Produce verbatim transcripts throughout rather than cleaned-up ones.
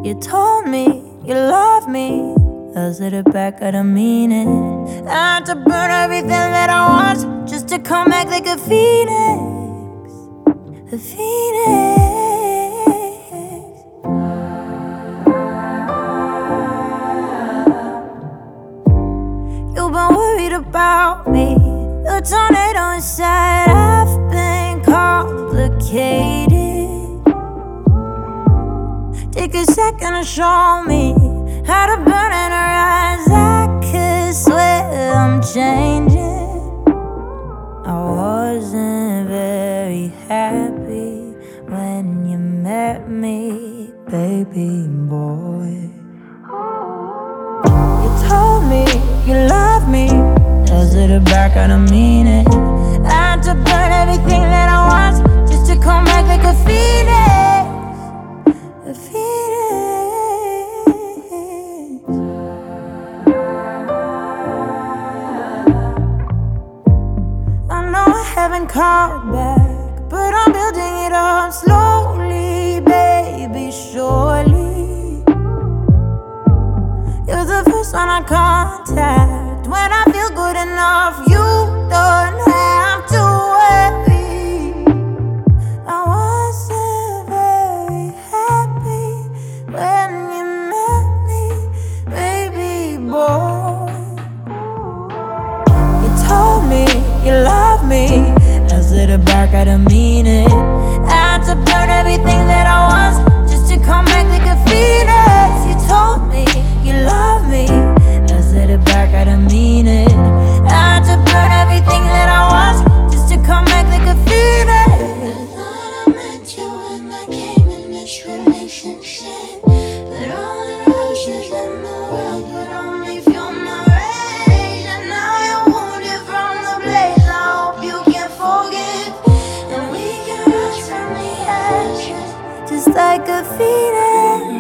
You told me you love me, I said it back, I don't mean it. I had to burn everything that I want just to come back like a phoenix. A phoenix. You've been worried about me, the tornado inside. I've been complicated. Take a second to show me how to burn in her eyes. I could swear I'm changing. I wasn't very happy when you met me, baby boy. You told me you love me, I said it back, I don't mean it. I had to burn everything that I want just to come back like a phoenix. A phoenix. I know I haven't called back, but I'm building it up slowly, baby, surely. You're the first one I contact when I feel good enough. You don't have to worry. I wasn't very happy when you met me, baby boy. You told me you love me, I said it back, I don't mean it. I had to burn everything that I was just to come back like a phoenix. You told me you love me, I said it back, I don't mean it. I had to burn everything that I was just to come back like a phoenix. I thought I met you when I came in this relationship, but all the roses in the world would only fuel my rage. And now you're wounded from the blaze, I hope you can forgive, and we can rise from the ashes Just like a phoenix.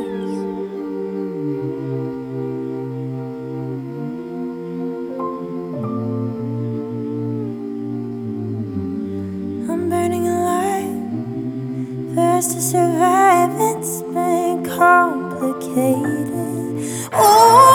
I'm burning alive, first to survive, it's been complicated. Oh,